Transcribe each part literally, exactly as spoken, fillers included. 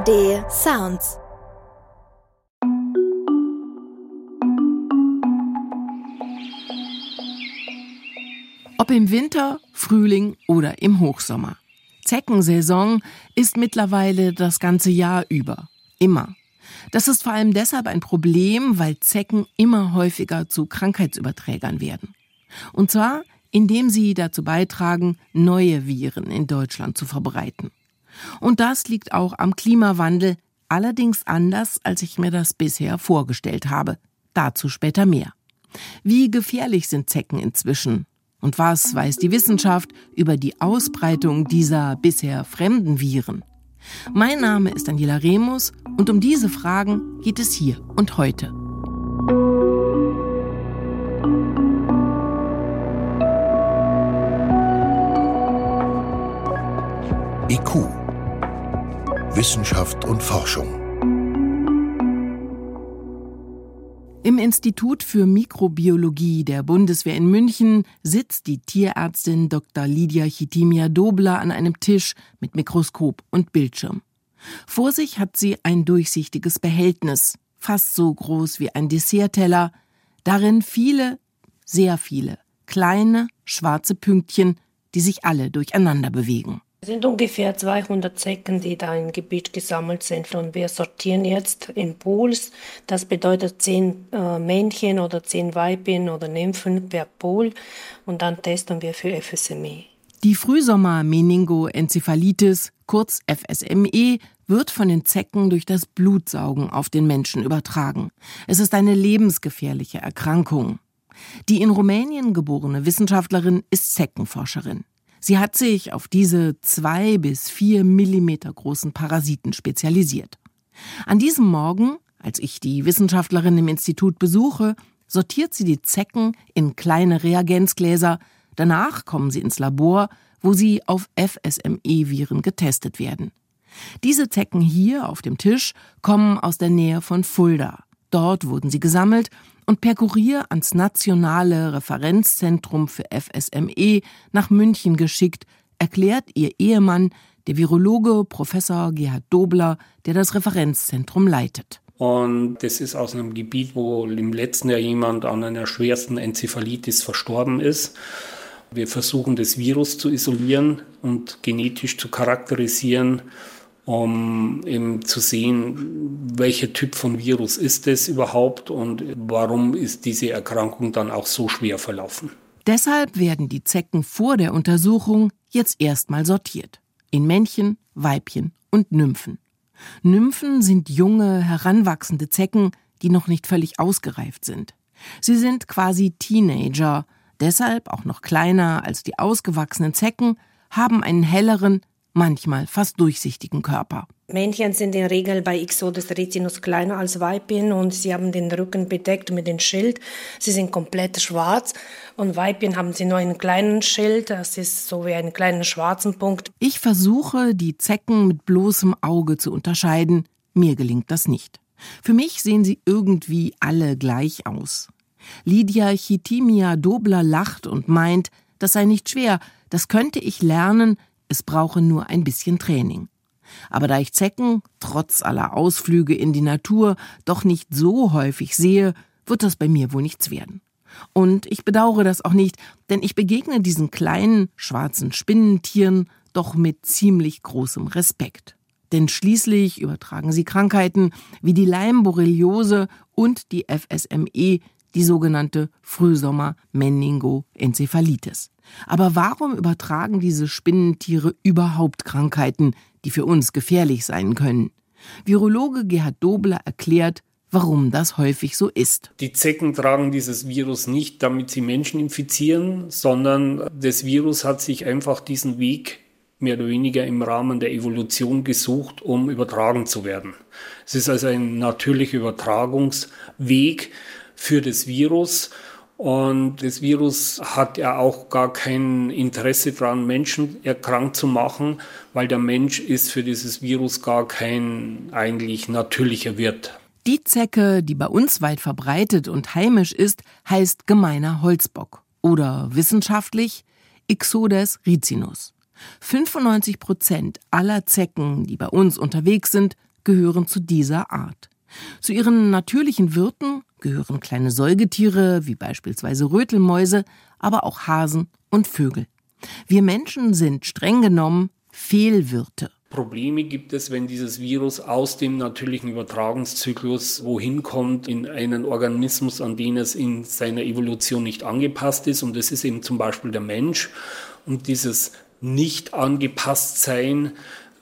A R D Sounds. Ob im Winter, Frühling oder im Hochsommer. Zeckensaison ist mittlerweile das ganze Jahr über. Immer. Das ist vor allem deshalb ein Problem, weil Zecken immer häufiger zu Krankheitsüberträgern werden. Und zwar, indem sie dazu beitragen, neue Viren in Deutschland zu verbreiten. Und das liegt auch am Klimawandel, allerdings anders, als ich mir das bisher vorgestellt habe. Dazu später mehr. Wie gefährlich sind Zecken inzwischen? Und was weiß die Wissenschaft über die Ausbreitung dieser bisher fremden Viren? Mein Name ist Daniela Remus und um diese Fragen geht es hier und heute. I Q. Wissenschaft und Forschung. Im Institut für Mikrobiologie der Bundeswehr in München sitzt die Tierärztin Doktor Lidia Chitimia-Dobler an einem Tisch mit Mikroskop und Bildschirm. Vor sich hat sie ein durchsichtiges Behältnis, fast so groß wie ein Dessertteller. Darin viele, sehr viele, kleine, schwarze Pünktchen, die sich alle durcheinander bewegen. Es sind ungefähr zweihundert Zecken, die da im Gebiet gesammelt sind. Und wir sortieren jetzt in Pools. Das bedeutet zehn äh, Männchen oder zehn Weibchen oder Nymphen per Pool. Und dann testen wir für F S M E. Die Frühsommer-Meningoenzephalitis, kurz F S M E, wird von den Zecken durch das Blutsaugen auf den Menschen übertragen. Es ist eine lebensgefährliche Erkrankung. Die in Rumänien geborene Wissenschaftlerin ist Zeckenforscherin. Sie hat sich auf diese zwei bis vier Millimeter großen Parasiten spezialisiert. An diesem Morgen, als ich die Wissenschaftlerin im Institut besuche, sortiert sie die Zecken in kleine Reagenzgläser. Danach kommen sie ins Labor, wo sie auf F S M E-Viren getestet werden. Diese Zecken hier auf dem Tisch kommen aus der Nähe von Fulda. Dort wurden sie gesammelt und per Kurier ans Nationale Referenzzentrum für F S M E nach München geschickt, erklärt ihr Ehemann, der Virologe Professor Gerhard Dobler, der das Referenzzentrum leitet. Und das ist aus einem Gebiet, wo im letzten Jahr jemand an einer schwersten Enzephalitis verstorben ist. Wir versuchen, das Virus zu isolieren und genetisch zu charakterisieren, um eben zu sehen, welcher Typ von Virus ist es überhaupt und warum ist diese Erkrankung dann auch so schwer verlaufen. Deshalb werden die Zecken vor der Untersuchung jetzt erstmal sortiert. In Männchen, Weibchen und Nymphen. Nymphen sind junge, heranwachsende Zecken, die noch nicht völlig ausgereift sind. Sie sind quasi Teenager, deshalb auch noch kleiner als die ausgewachsenen Zecken, haben einen helleren, manchmal fast durchsichtigen Körper. Männchen sind in der Regel bei Ixodes ricinus kleiner als Weibchen und sie haben den Rücken bedeckt mit dem Schild. Sie sind komplett schwarz und Weibchen haben sie nur einen kleinen Schild, das ist so wie einen kleinen schwarzen Punkt. Ich versuche, die Zecken mit bloßem Auge zu unterscheiden. Mir gelingt das nicht. Für mich sehen sie irgendwie alle gleich aus. Lidia Chitimia-Dobler lacht und meint, das sei nicht schwer, das könnte ich lernen, es brauche nur ein bisschen Training. Aber da ich Zecken, trotz aller Ausflüge in die Natur, doch nicht so häufig sehe, wird das bei mir wohl nichts werden. Und ich bedauere das auch nicht, denn ich begegne diesen kleinen, schwarzen Spinnentieren doch mit ziemlich großem Respekt. Denn schließlich übertragen sie Krankheiten wie die Leimborreliose und die F S M E, die sogenannte Frühsommer-Meningoenzephalitis. Aber warum übertragen diese Spinnentiere überhaupt Krankheiten, die für uns gefährlich sein können? Virologe Gerhard Dobler erklärt, warum das häufig so ist. Die Zecken tragen dieses Virus nicht, damit sie Menschen infizieren, sondern das Virus hat sich einfach diesen Weg mehr oder weniger im Rahmen der Evolution gesucht, um übertragen zu werden. Es ist also ein natürlicher Übertragungsweg für das Virus. Und das Virus hat ja auch gar kein Interesse daran, Menschen erkrankt zu machen, weil der Mensch ist für dieses Virus gar kein eigentlich natürlicher Wirt. Die Zecke, die bei uns weit verbreitet und heimisch ist, heißt gemeiner Holzbock oder wissenschaftlich Ixodes ricinus. fünfundneunzig Prozent aller Zecken, die bei uns unterwegs sind, gehören zu dieser Art. Zu ihren natürlichen Wirten gehören kleine Säugetiere wie beispielsweise Rötelmäuse, aber auch Hasen und Vögel. Wir Menschen sind streng genommen Fehlwirte. Probleme gibt es, wenn dieses Virus aus dem natürlichen Übertragungszyklus wohin kommt, in einen Organismus, an den es in seiner Evolution nicht angepasst ist. Und das ist eben zum Beispiel der Mensch. Und dieses Nicht-Angepasst-Sein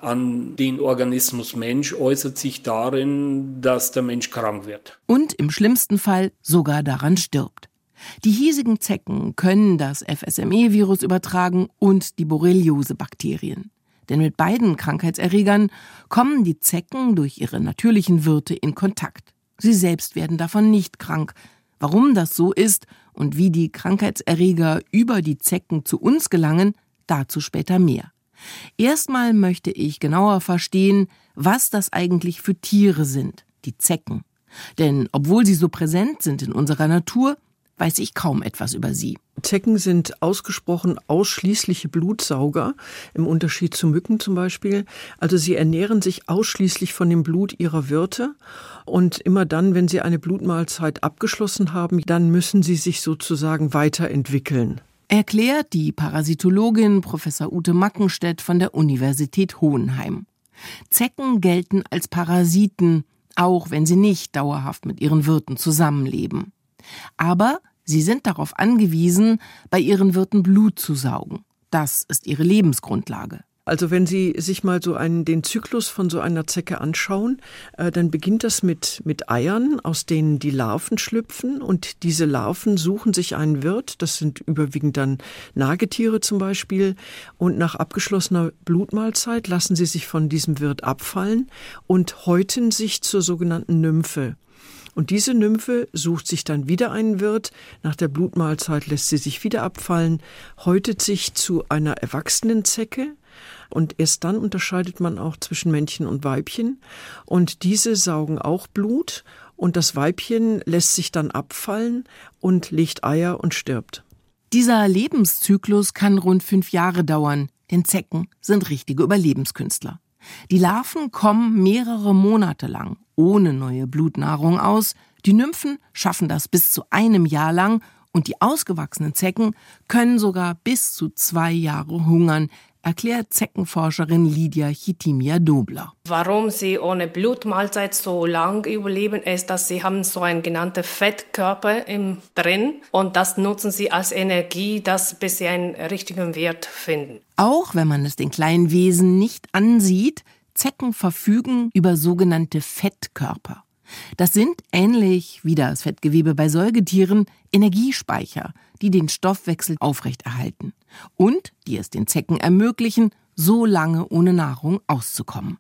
an den Organismus Mensch äußert sich darin, dass der Mensch krank wird. Und im schlimmsten Fall sogar daran stirbt. Die hiesigen Zecken können das F S M E-Virus übertragen und die Borreliose-Bakterien. Denn mit beiden Krankheitserregern kommen die Zecken durch ihre natürlichen Wirte in Kontakt. Sie selbst werden davon nicht krank. Warum das so ist und wie die Krankheitserreger über die Zecken zu uns gelangen, dazu später mehr. Erstmal möchte ich genauer verstehen, was das eigentlich für Tiere sind, die Zecken. Denn obwohl sie so präsent sind in unserer Natur, weiß ich kaum etwas über sie. Zecken sind ausgesprochen ausschließliche Blutsauger, im Unterschied zu Mücken zum Beispiel. Also sie ernähren sich ausschließlich von dem Blut ihrer Wirte. Und immer dann, wenn sie eine Blutmahlzeit abgeschlossen haben, dann müssen sie sich sozusagen weiterentwickeln. Erklärt die Parasitologin Professor Ute Mackenstedt von der Universität Hohenheim. Zecken gelten als Parasiten, auch wenn sie nicht dauerhaft mit ihren Wirten zusammenleben. Aber sie sind darauf angewiesen, bei ihren Wirten Blut zu saugen. Das ist ihre Lebensgrundlage. Also wenn Sie sich mal so einen, den Zyklus von so einer Zecke anschauen, äh, dann beginnt das mit, mit Eiern, aus denen die Larven schlüpfen. Und diese Larven suchen sich einen Wirt. Das sind überwiegend dann Nagetiere zum Beispiel. Und nach abgeschlossener Blutmahlzeit lassen sie sich von diesem Wirt abfallen und häuten sich zur sogenannten Nymphe. Und diese Nymphe sucht sich dann wieder einen Wirt. Nach der Blutmahlzeit lässt sie sich wieder abfallen, häutet sich zu einer erwachsenen Zecke. Und erst dann unterscheidet man auch zwischen Männchen und Weibchen. Und diese saugen auch Blut. Und das Weibchen lässt sich dann abfallen und legt Eier und stirbt. Dieser Lebenszyklus kann rund fünf Jahre dauern, denn Zecken sind richtige Überlebenskünstler. Die Larven kommen mehrere Monate lang ohne neue Blutnahrung aus. Die Nymphen schaffen das bis zu einem Jahr lang und die ausgewachsenen Zecken können sogar bis zu zwei Jahre hungern, erklärt Zeckenforscherin Lydia Chitimia-Dobler. Warum sie ohne Blutmahlzeit so lang überleben, ist, dass sie haben so einen genannten Fettkörper im drin und das nutzen sie als Energie, dass bis sie einen richtigen Wert finden. Auch wenn man es den kleinen Wesen nicht ansieht, Zecken verfügen über sogenannte Fettkörper. Das sind, ähnlich wie das Fettgewebe bei Säugetieren, Energiespeicher, die den Stoffwechsel aufrechterhalten und die es den Zecken ermöglichen, so lange ohne Nahrung auszukommen.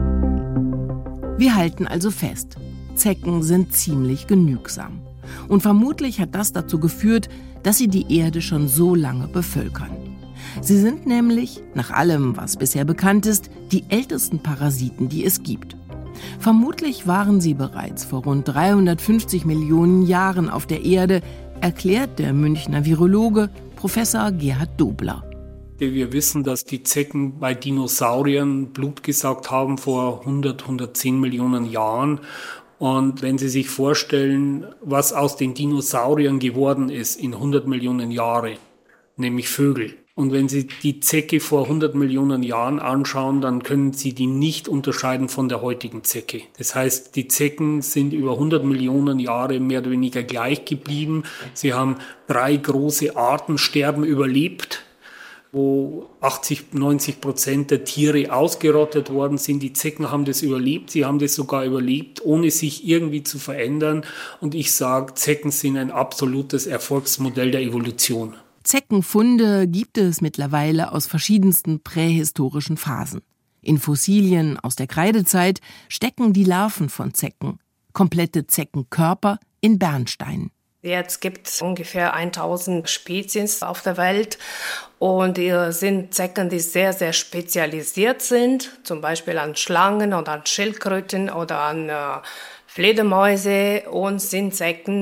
Wir halten also fest, Zecken sind ziemlich genügsam. Und vermutlich hat das dazu geführt, dass sie die Erde schon so lange bevölkern. Sie sind nämlich, nach allem, was bisher bekannt ist, die ältesten Parasiten, die es gibt. Vermutlich waren sie bereits vor rund dreihundertfünfzig Millionen Jahren auf der Erde, erklärt der Münchner Virologe Professor Gerhard Dobler. Wir wissen, dass die Zecken bei Dinosauriern Blut gesaugt haben vor hundert, hundertzehn Millionen Jahren. Und wenn Sie sich vorstellen, was aus den Dinosauriern geworden ist in hundert Millionen Jahren, nämlich Vögel. Und wenn Sie die Zecke vor hundert Millionen Jahren anschauen, dann können Sie die nicht unterscheiden von der heutigen Zecke. Das heißt, die Zecken sind über hundert Millionen Jahre mehr oder weniger gleich geblieben. Sie haben drei große Artensterben überlebt, wo achtzig, neunzig Prozent der Tiere ausgerottet worden sind. Die Zecken haben das überlebt. Sie haben das sogar überlebt, ohne sich irgendwie zu verändern. Und ich sage, Zecken sind ein absolutes Erfolgsmodell der Evolution. Zeckenfunde gibt es mittlerweile aus verschiedensten prähistorischen Phasen. In Fossilien aus der Kreidezeit stecken die Larven von Zecken, komplette Zeckenkörper in Bernstein. Jetzt gibt es ungefähr tausend Spezies auf der Welt und es sind Zecken, die sehr, sehr spezialisiert sind, zum Beispiel an Schlangen oder an Schildkröten oder an äh, Fledermäuse und sind Zecken,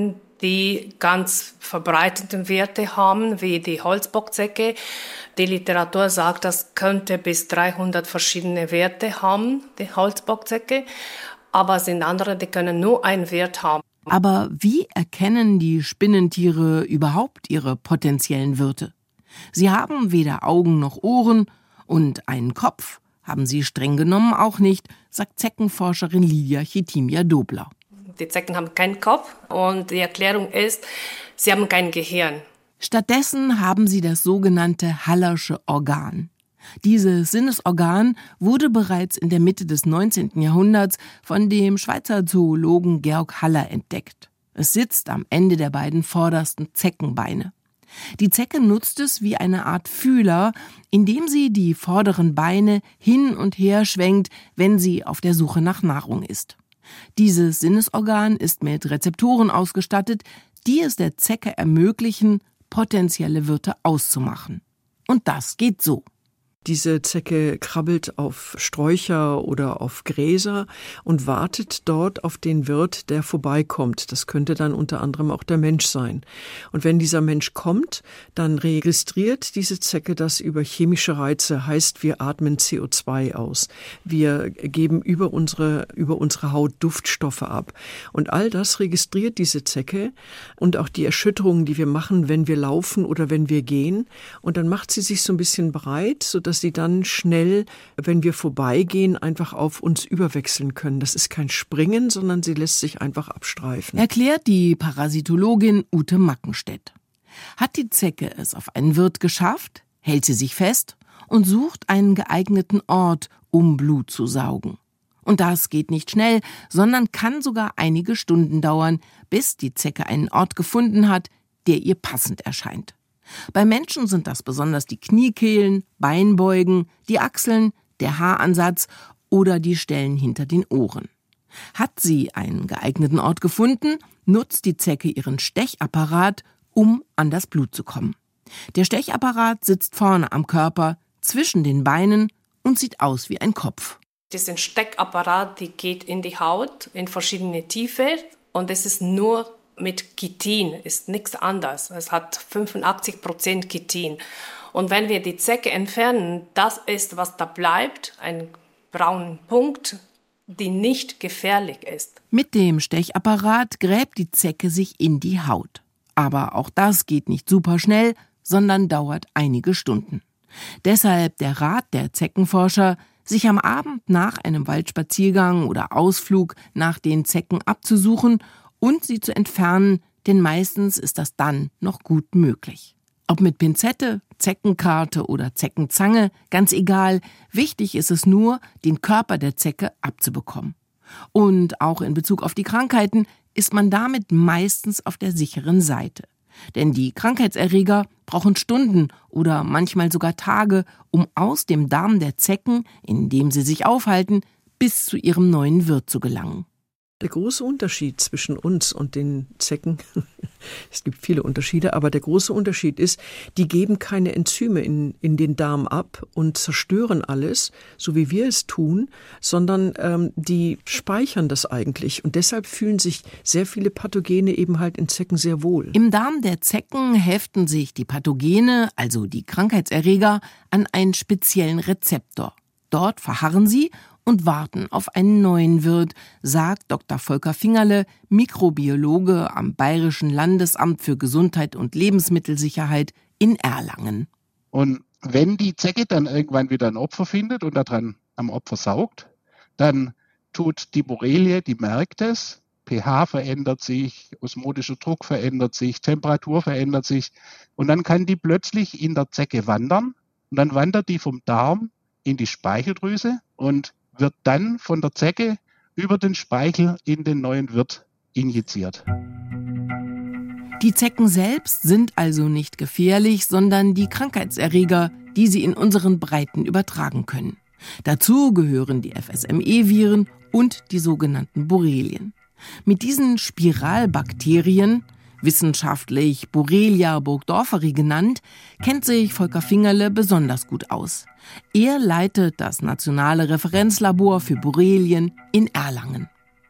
die ganz verbreitete Werte haben, wie die Holzbockzecke. Die Literatur sagt, das könnte bis dreihundert verschiedene Werte haben, die Holzbockzecke. Aber es sind andere, die können nur einen Wert haben. Aber wie erkennen die Spinnentiere überhaupt ihre potenziellen Wirte? Sie haben weder Augen noch Ohren und einen Kopf haben sie streng genommen auch nicht, sagt Zeckenforscherin Lidia Chitimia-Dobler. Die Zecken haben keinen Kopf und die Erklärung ist, sie haben kein Gehirn. Stattdessen haben sie das sogenannte Hallersche Organ. Dieses Sinnesorgan wurde bereits in der Mitte des neunzehnten Jahrhunderts von dem Schweizer Zoologen Georg Haller entdeckt. Es sitzt am Ende der beiden vordersten Zeckenbeine. Die Zecke nutzt es wie eine Art Fühler, indem sie die vorderen Beine hin und her schwenkt, wenn sie auf der Suche nach Nahrung ist. Dieses Sinnesorgan ist mit Rezeptoren ausgestattet, die es der Zecke ermöglichen, potenzielle Wirte auszumachen. Und das geht so. Diese Zecke krabbelt auf Sträucher oder auf Gräser und wartet dort auf den Wirt, der vorbeikommt. Das könnte dann unter anderem auch der Mensch sein. Und wenn dieser Mensch kommt, dann registriert diese Zecke das über chemische Reize, heißt, wir atmen C O zwei aus. Wir geben über unsere, über unsere Haut Duftstoffe ab. Und all das registriert diese Zecke und auch die Erschütterungen, die wir machen, wenn wir laufen oder wenn wir gehen. Und dann macht sie sich so ein bisschen breit, sodass dass sie dann schnell, wenn wir vorbeigehen, einfach auf uns überwechseln können. Das ist kein Springen, sondern sie lässt sich einfach abstreifen. Erklärt die Parasitologin Ute Mackenstedt. Hat die Zecke es auf einen Wirt geschafft, hält sie sich fest und sucht einen geeigneten Ort, um Blut zu saugen. Und das geht nicht schnell, sondern kann sogar einige Stunden dauern, bis die Zecke einen Ort gefunden hat, der ihr passend erscheint. Bei Menschen sind das besonders die Kniekehlen, Beinbeugen, die Achseln, der Haaransatz oder die Stellen hinter den Ohren. Hat sie einen geeigneten Ort gefunden, nutzt die Zecke ihren Stechapparat, um an das Blut zu kommen. Der Stechapparat sitzt vorne am Körper, zwischen den Beinen und sieht aus wie ein Kopf. Diesen Steckapparat, die geht in die Haut in verschiedene Tiefe und es ist nur mit Chitin, ist nichts anderes. Es hat fünfundachtzig Prozent Chitin. Und wenn wir die Zecke entfernen, das ist, was da bleibt, ein brauner Punkt, die nicht gefährlich ist. Mit dem Stechapparat gräbt die Zecke sich in die Haut. Aber auch das geht nicht super schnell, sondern dauert einige Stunden. Deshalb der Rat der Zeckenforscher, sich am Abend nach einem Waldspaziergang oder Ausflug nach den Zecken abzusuchen und sie zu entfernen, denn meistens ist das dann noch gut möglich. Ob mit Pinzette, Zeckenkarte oder Zeckenzange, ganz egal, wichtig ist es nur, den Körper der Zecke abzubekommen. Und auch in Bezug auf die Krankheiten ist man damit meistens auf der sicheren Seite. Denn die Krankheitserreger brauchen Stunden oder manchmal sogar Tage, um aus dem Darm der Zecken, in dem sie sich aufhalten, bis zu ihrem neuen Wirt zu gelangen. Der große Unterschied zwischen uns und den Zecken, es gibt viele Unterschiede, aber der große Unterschied ist, die geben keine Enzyme in, in den Darm ab und zerstören alles, so wie wir es tun, sondern ähm, die speichern das eigentlich. Und deshalb fühlen sich sehr viele Pathogene eben halt in Zecken sehr wohl. Im Darm der Zecken heften sich die Pathogene, also die Krankheitserreger, an einen speziellen Rezeptor. Dort verharren sie und warten auf einen neuen Wirt, sagt Doktor Volker Fingerle, Mikrobiologe am Bayerischen Landesamt für Gesundheit und Lebensmittelsicherheit in Erlangen. Und wenn die Zecke dann irgendwann wieder ein Opfer findet und daran am Opfer saugt, dann tut die Borrelie, die merkt es, pH verändert sich, osmotischer Druck verändert sich, Temperatur verändert sich und dann kann die plötzlich in der Zecke wandern und dann wandert die vom Darm in die Speicheldrüse und wird dann von der Zecke über den Speichel in den neuen Wirt injiziert. Die Zecken selbst sind also nicht gefährlich, sondern die Krankheitserreger, die sie in unseren Breiten übertragen können. Dazu gehören die F S M E-Viren und die sogenannten Borrelien. Mit diesen Spiralbakterien, wissenschaftlich Borrelia burgdorferi genannt, kennt sich Volker Fingerle besonders gut aus. Er leitet das nationale Referenzlabor für Borrelien in Erlangen.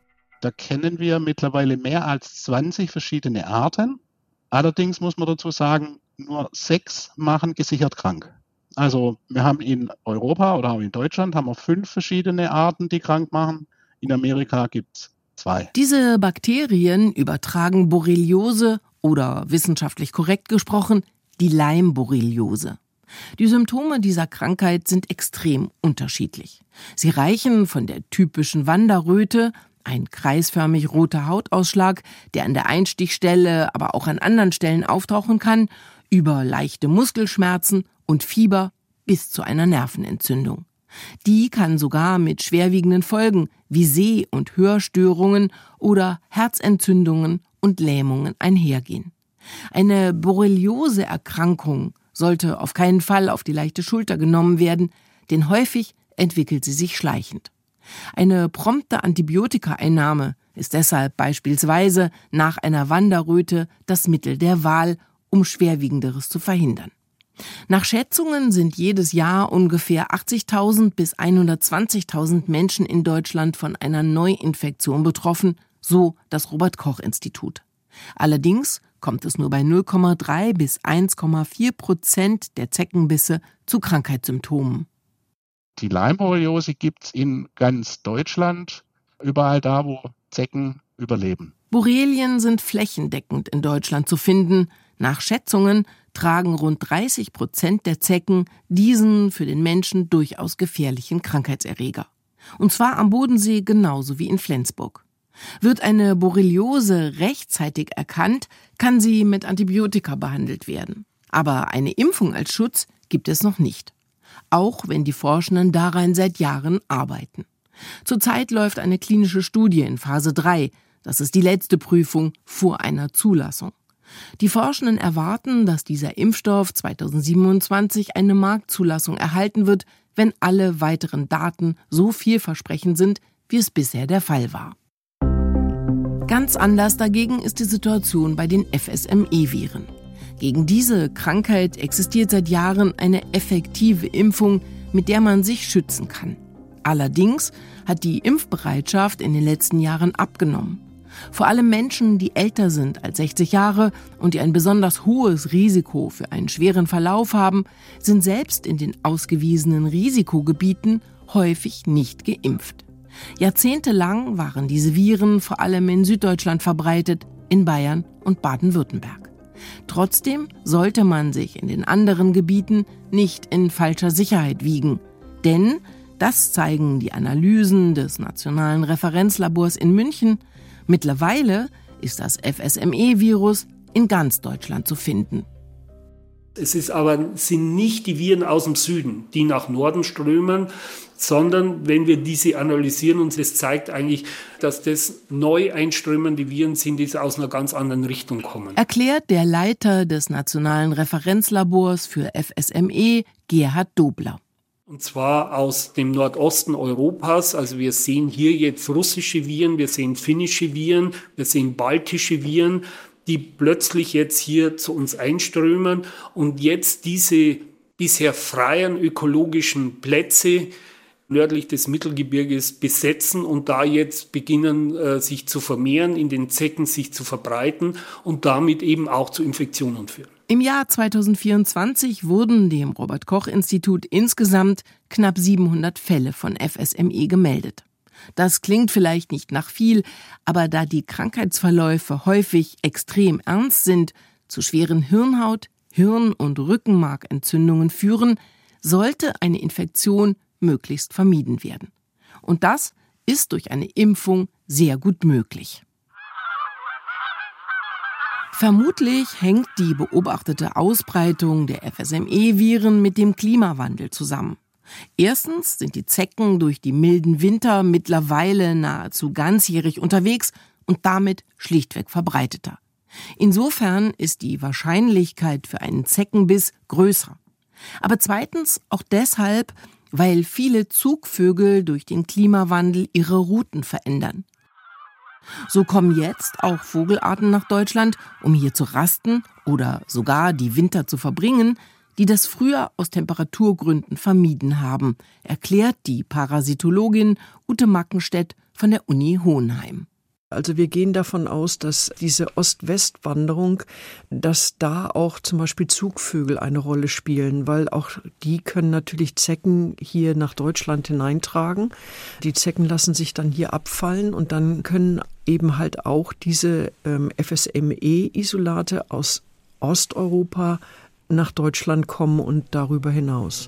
Da kennen wir mittlerweile mehr als zwanzig verschiedene Arten. Allerdings muss man dazu sagen, nur sechs machen gesichert krank. Also wir haben in Europa oder auch in Deutschland haben wir fünf verschiedene Arten, die krank machen. In Amerika gibt es zwei. Diese Bakterien übertragen Borreliose oder wissenschaftlich korrekt gesprochen die Lyme-Borreliose. Die Symptome dieser Krankheit sind extrem unterschiedlich. Sie reichen von der typischen Wanderröte, ein kreisförmig roter Hautausschlag, der an der Einstichstelle, aber auch an anderen Stellen auftauchen kann, über leichte Muskelschmerzen und Fieber bis zu einer Nervenentzündung. Die kann sogar mit schwerwiegenden Folgen wie Seh- und Hörstörungen oder Herzentzündungen und Lähmungen einhergehen. Eine Borreliose-Erkrankung sollte auf keinen Fall auf die leichte Schulter genommen werden, denn häufig entwickelt sie sich schleichend. Eine prompte Antibiotikaeinnahme ist deshalb beispielsweise nach einer Wanderröte das Mittel der Wahl, um Schwerwiegenderes zu verhindern. Nach Schätzungen sind jedes Jahr ungefähr achtzigtausend bis hundertzwanzigtausend Menschen in Deutschland von einer Neuinfektion betroffen, so das Robert-Koch-Institut. Allerdings kommt es nur bei null Komma drei bis eins Komma vier Prozent der Zeckenbisse zu Krankheitssymptomen. Die Lyme-Borreliose gibt es in ganz Deutschland, überall da, wo Zecken überleben. Borrelien sind flächendeckend in Deutschland zu finden. Nach Schätzungen tragen rund dreißig Prozent der Zecken diesen für den Menschen durchaus gefährlichen Krankheitserreger. Und zwar am Bodensee genauso wie in Flensburg. Wird eine Borreliose rechtzeitig erkannt, kann sie mit Antibiotika behandelt werden. Aber eine Impfung als Schutz gibt es noch nicht. Auch wenn die Forschenden daran seit Jahren arbeiten. Zurzeit läuft eine klinische Studie in Phase drei. Das ist die letzte Prüfung vor einer Zulassung. Die Forschenden erwarten, dass dieser Impfstoff zweitausendsiebenundzwanzig eine Marktzulassung erhalten wird, wenn alle weiteren Daten so vielversprechend sind, wie es bisher der Fall war. Ganz anders dagegen ist die Situation bei den F S M E-Viren. Gegen diese Krankheit existiert seit Jahren eine effektive Impfung, mit der man sich schützen kann. Allerdings hat die Impfbereitschaft in den letzten Jahren abgenommen. Vor allem Menschen, die älter sind als sechzig Jahre und die ein besonders hohes Risiko für einen schweren Verlauf haben, sind selbst in den ausgewiesenen Risikogebieten häufig nicht geimpft. Jahrzehntelang waren diese Viren vor allem in Süddeutschland verbreitet, in Bayern und Baden-Württemberg. Trotzdem sollte man sich in den anderen Gebieten nicht in falscher Sicherheit wiegen, denn, das zeigen die Analysen des Nationalen Referenzlabors in München, mittlerweile ist das F S M E-Virus in ganz Deutschland zu finden. Es ist aber, sind nicht die Viren aus dem Süden, die nach Norden strömen, sondern wenn wir diese analysieren, und das zeigt eigentlich, dass das neu einströmende Viren sind, die aus einer ganz anderen Richtung kommen. Erklärt der Leiter des Nationalen Referenzlabors für F S M E, Gerhard Dobler. Und zwar aus dem Nordosten Europas. Also wir sehen hier jetzt russische Viren, wir sehen finnische Viren, wir sehen baltische Viren, die plötzlich jetzt hier zu uns einströmen und jetzt diese bisher freien ökologischen Plätze nördlich des Mittelgebirges besetzen und da jetzt beginnen, äh, sich zu vermehren, in den Zecken sich zu verbreiten und damit eben auch zu Infektionen führen. Im Jahr zweitausendvierundzwanzig wurden dem Robert-Koch-Institut insgesamt knapp siebenhundert Fälle von F S M E gemeldet. Das klingt vielleicht nicht nach viel, aber da die Krankheitsverläufe häufig extrem ernst sind, zu schweren Hirnhaut-, Hirn- und Rückenmarkentzündungen führen, sollte eine Infektion möglichst vermieden werden. Und das ist durch eine Impfung sehr gut möglich. Vermutlich hängt die beobachtete Ausbreitung der F S M E-Viren mit dem Klimawandel zusammen. Erstens sind die Zecken durch die milden Winter mittlerweile nahezu ganzjährig unterwegs und damit schlichtweg verbreiteter. Insofern ist die Wahrscheinlichkeit für einen Zeckenbiss größer. Aber zweitens auch deshalb, weil viele Zugvögel durch den Klimawandel ihre Routen verändern. So kommen jetzt auch Vogelarten nach Deutschland, um hier zu rasten oder sogar die Winter zu verbringen, die das früher aus Temperaturgründen vermieden haben, erklärt die Parasitologin Ute Mackenstedt von der Uni Hohenheim. Also wir gehen davon aus, dass diese Ost-West-Wanderung, dass da auch zum Beispiel Zugvögel eine Rolle spielen, weil auch die können natürlich Zecken hier nach Deutschland hineintragen. Die Zecken lassen sich dann hier abfallen und dann können eben halt auch diese ähm, F S M E-Isolate aus Osteuropa nach Deutschland kommen und darüber hinaus.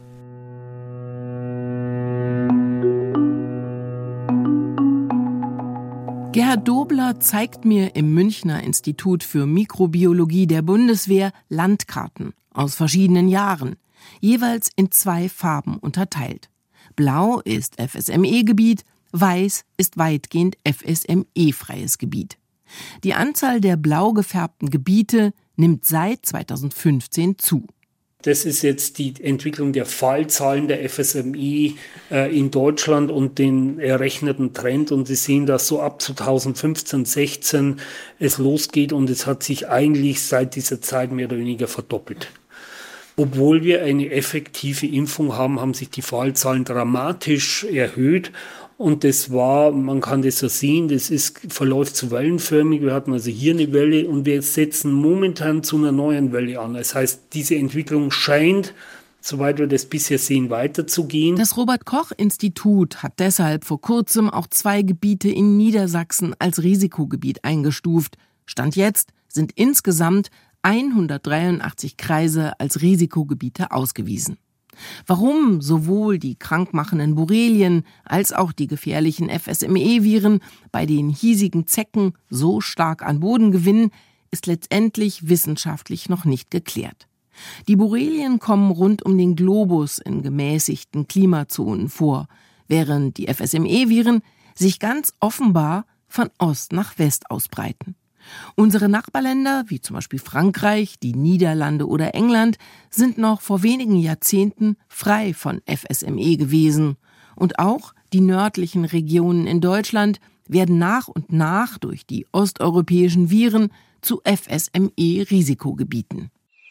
Gerhard Dobler zeigt mir im Münchner Institut für Mikrobiologie der Bundeswehr Landkarten aus verschiedenen Jahren, jeweils in zwei Farben unterteilt. Blau ist F S M E-Gebiet, weiß ist weitgehend F S M E-freies Gebiet. Die Anzahl der blau gefärbten Gebiete nimmt seit zweitausendfünfzehn zu. Das ist jetzt die Entwicklung der Fallzahlen der F S M E äh, in Deutschland und den errechneten Trend. Und Sie sehen, dass so ab zweitausendfünfzehn, sechzehn es losgeht und es hat sich eigentlich seit dieser Zeit mehr oder weniger verdoppelt. Obwohl wir eine effektive Impfung haben, haben sich die Fallzahlen dramatisch erhöht. Und das war, man kann das so sehen, das ist, verläuft so wellenförmig. Wir hatten also hier eine Welle und wir setzen momentan zu einer neuen Welle an. Das heißt, diese Entwicklung scheint, soweit wir das bisher sehen, weiterzugehen. Das Robert-Koch-Institut hat deshalb vor kurzem auch zwei Gebiete in Niedersachsen als Risikogebiet eingestuft. Stand jetzt sind insgesamt hundertdreiundachtzig Kreise als Risikogebiete ausgewiesen. Warum sowohl die krankmachenden Borrelien als auch die gefährlichen F S M E-Viren bei den hiesigen Zecken so stark an Boden gewinnen, ist letztendlich wissenschaftlich noch nicht geklärt. Die Borrelien kommen rund um den Globus in gemäßigten Klimazonen vor, während die F S M E-Viren sich ganz offenbar von Ost nach West ausbreiten. Unsere Nachbarländer, wie zum Beispiel Frankreich, die Niederlande oder England, sind noch vor wenigen Jahrzehnten frei von F S M E gewesen. Und auch die nördlichen Regionen in Deutschland werden nach und nach durch die osteuropäischen Viren zu F S M E-Risikogebieten.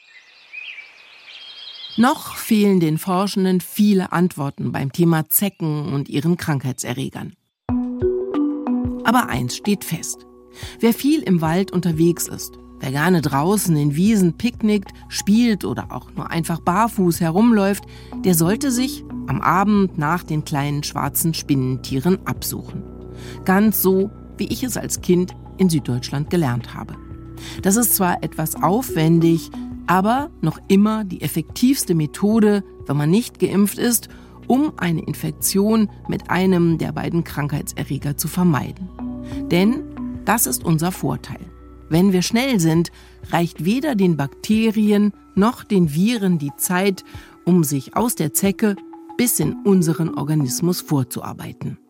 Noch fehlen den Forschenden viele Antworten beim Thema Zecken und ihren Krankheitserregern. Aber eins steht fest. Wer viel im Wald unterwegs ist, wer gerne draußen in Wiesen picknickt, spielt oder auch nur einfach barfuß herumläuft, der sollte sich am Abend nach den kleinen schwarzen Spinnentieren absuchen. Ganz so, wie ich es als Kind in Süddeutschland gelernt habe. Das ist zwar etwas aufwendig, aber noch immer die effektivste Methode, wenn man nicht geimpft ist, um eine Infektion mit einem der beiden Krankheitserreger zu vermeiden. Denn das ist unser Vorteil. Wenn wir schnell sind, reicht weder den Bakterien noch den Viren die Zeit, um sich aus der Zecke bis in unseren Organismus vorzuarbeiten.